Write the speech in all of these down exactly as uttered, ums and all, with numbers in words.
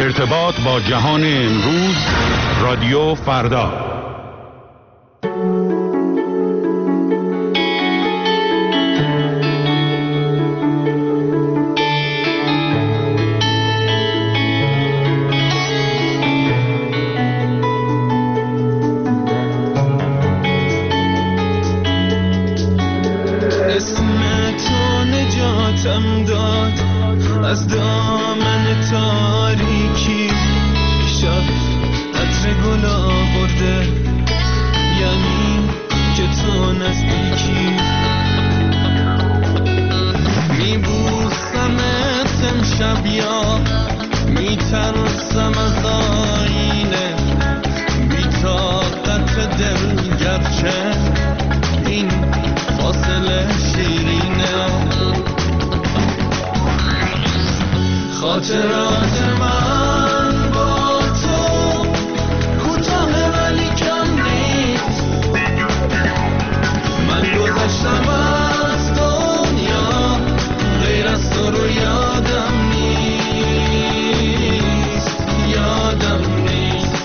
ارتباط با جهان امروز، رادیو فردا. از دامن تاریکی شب عطر گل آورده، یعنی که تو نزدیکی. میبوسمت امشب یا میترسم از آینه، بی طاقت دل گرچه این فاصله شیرینه. خاطرات من با تو کوتاه ولی کم نیست، من گذشتم از دنیا غیر از تو رو یادم نیست، یادم نیست.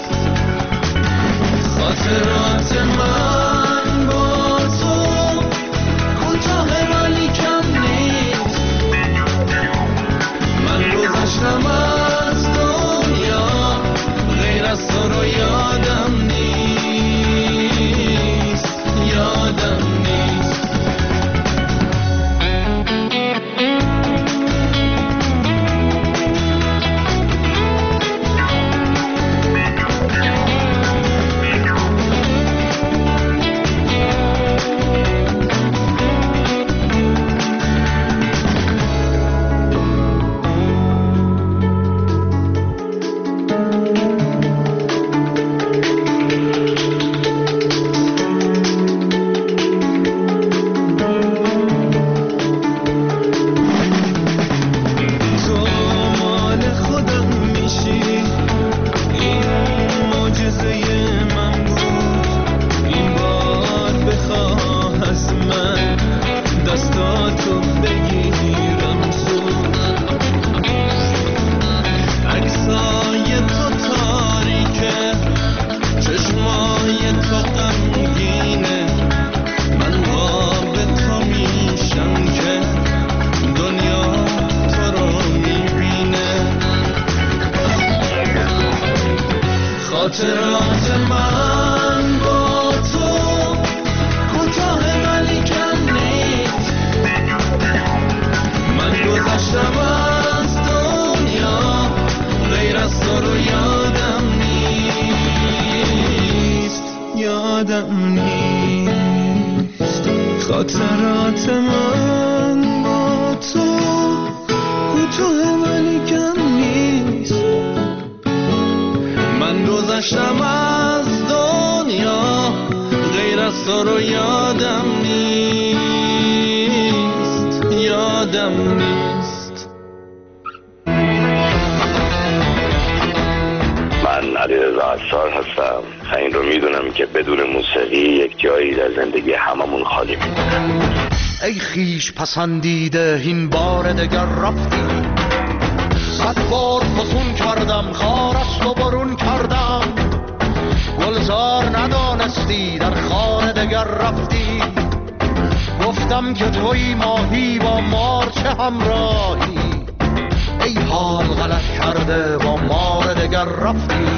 خاطرات من با تو کوتاه ولی کم نیست، گذشتم از دنیا غیر از تو رو یادم نیست، یادم نیست. خاطرات من با تو کوتاه ولی کم نیست، من گذشتم از دنیا غیر از تو رو یادم نیست، یادم نیست. خاطرات من با تو کوتاه ولی کم نیست، من گذشتم از دنیا غیر از تو رو یادم نیست، یادم نیست. من علیرضا عطار هستم. این رو میدونم که بدون موسیقی یک جایی در زندگی هممون خالی میمونه. ای خیش پسندیده این بار دگر رفتی، صد بار فسون کردم خار از تو برون کردم، گلزار ندانستی در خانه دگر رفتی، گفتم که توی ماهی با مار چه همراهی، ای حال غلط کرده با مار دگر رفتی.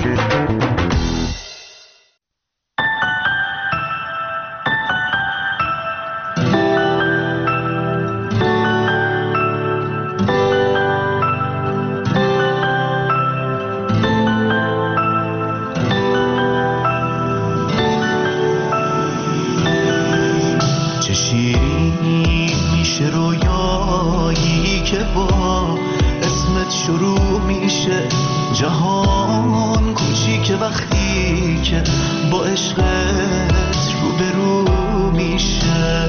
شروع میشه جهان کوچیک وقتی که با عشقت روبرو میشه،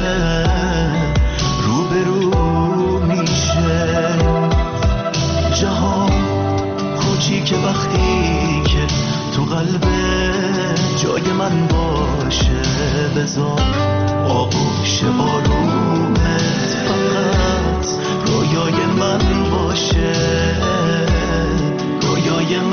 روبرو میشه. جهان کوچیک وقتی که تو قلب جای من باشه، بذار آغوش آرومت فقط رویای من باشه، رویای من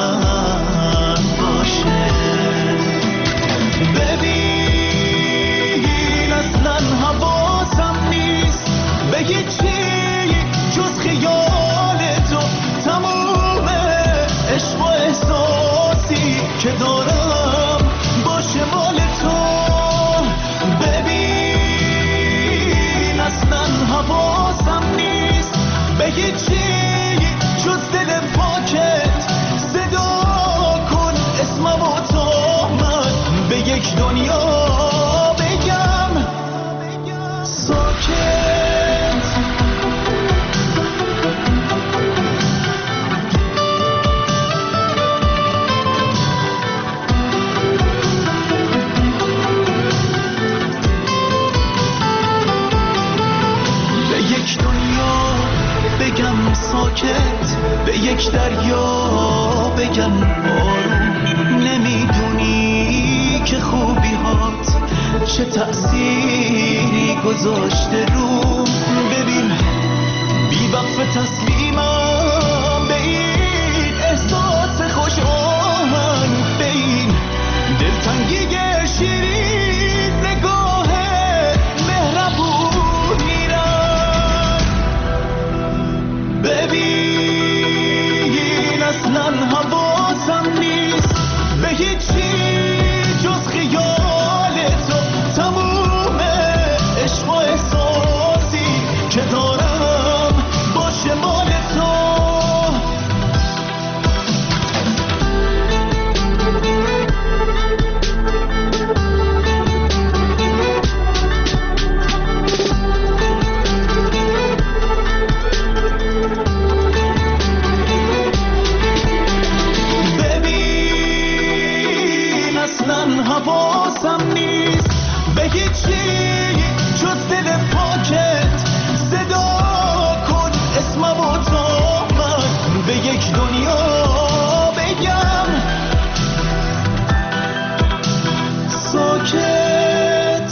یا بگم آروم، نمیدونی که خوبی هات چه تأثیری گذاشته رو. ببین بی وقف تسلیمم به این احساس خوش آهنگ، به این دلتنگی شیرین نگاه مهربون میرم. ببین اصلا حواسم نیست به هیچی جز خیال تو، تموم عشق و احساسی که دارم باشه مال تو. حواسم نیست به هیچی جز دل پاکت، صدا کن اسمم و تا من به یک دنیا بگم ساکت.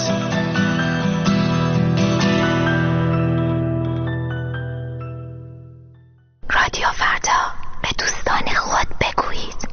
رادیو فردا، به دوستان خود بگویید.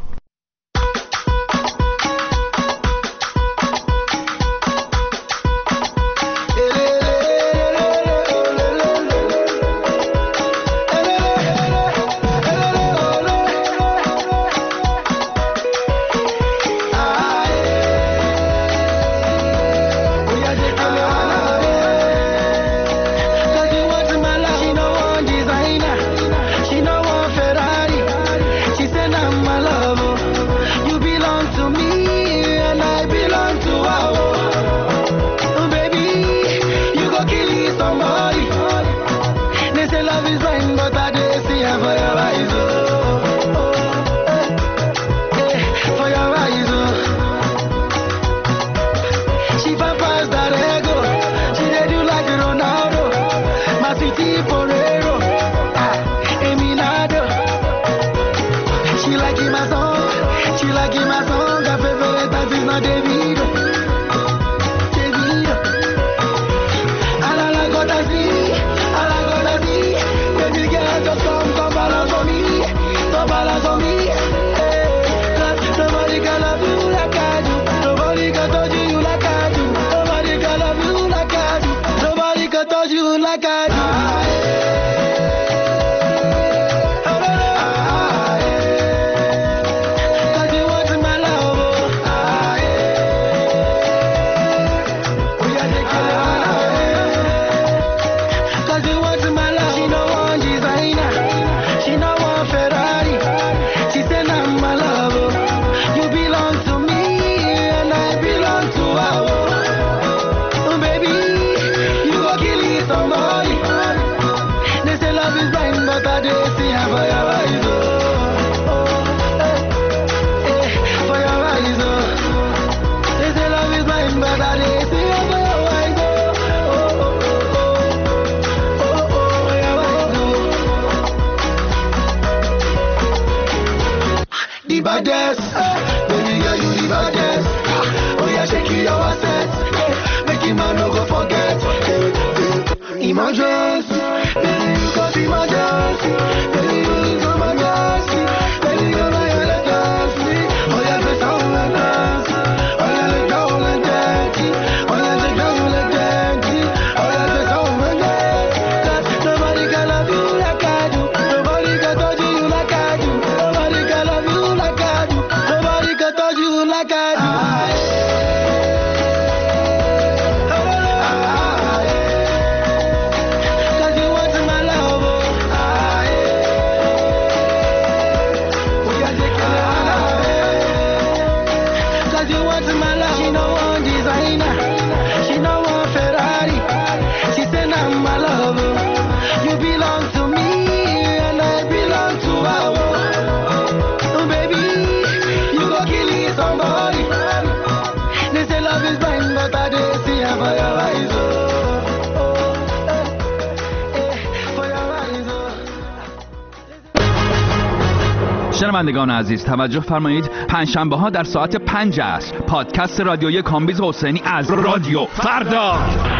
شنوندگان عزیز توجه فرمایید، پنجشنبه ها در ساعت پنج عصر پادکست رادیویی کامبیز حسینی از رادیو فردا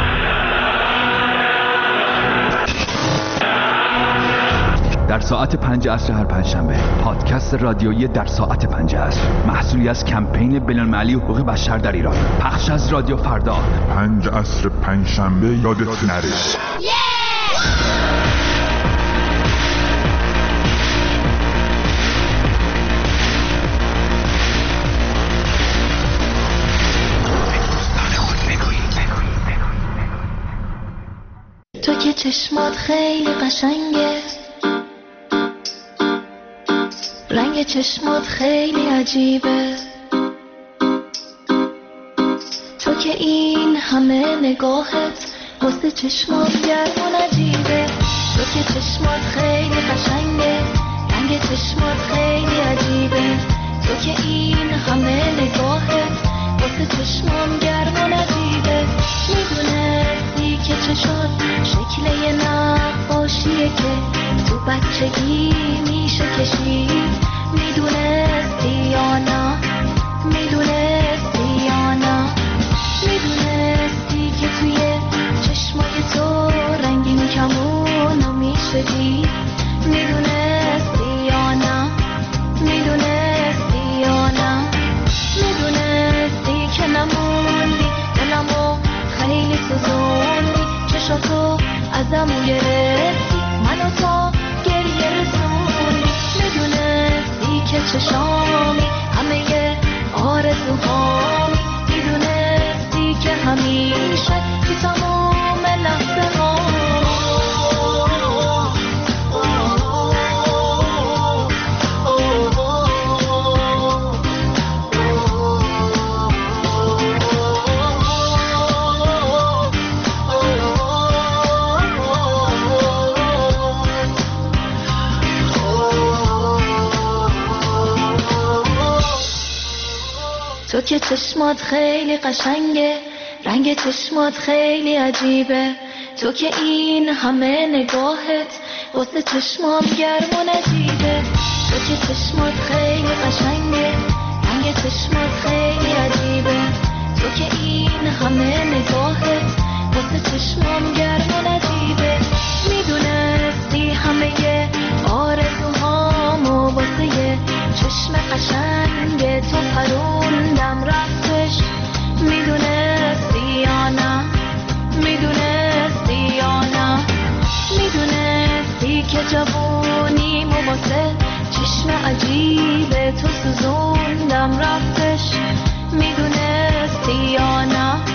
در ساعت پنج عصر هر پنجشنبه. پادکست رادیویی در ساعت پنج عصر محصولی از کمپین بین‌المللی حقوق بشر در ایران. پخش از رادیو فردا. پنج عصر پنجشنبه یادت نره. تو که چشمات خیلی قشنگه، رنگ چشمات خیلی عجیبه، تو که این همه نگاهت واسه چشمات گرم و نجیبه، تو که چشمات خیلی قشنگه، رنگ چشمات خیلی عجیبه، تو که این همه نگاهت واسه چشمام گرم و نجیبه. میدونستی که چشات شکل یه نقاشیه که تو بچگی میشه کشید؟ میدونستی یا نه؟ میدونستی یا نه؟ میدونستی که توی چشمای تو رنگین کمونو میشه دید؟ میدونستی یا نه؟ میدونستی یا نه؟ میدونستی که نموندی دلمو خیلی سوزوندی، چشاتو ازمو گرفتی منو تا گریه رسوندی. میدونستی که چشامی همه ی آرزوهامی، میدونستی که همیشه تو تمام لحظه ها تو که چشمات خیلی قشنگه، رنگ چشمات خیلی عجیبه، تو که این همه نگاهت واسه چشمام گرم و نجیبه، تو که چشمات خیلی قشنگه، رنگ چشمات خیلی عجیبه، تو که این همه نگاهت واسه چشمام گرم و نجیبه. میدونستی همه ی آرزوهامو واسه ی چشم قشنگ تو پروندم رفتش؟ میدونستی یا نه؟ میدونستی یا نه؟ میدونستی که جوونیمو واسه چشم عجیب تو سوزوندم رفتش؟ میدونستی یا نه؟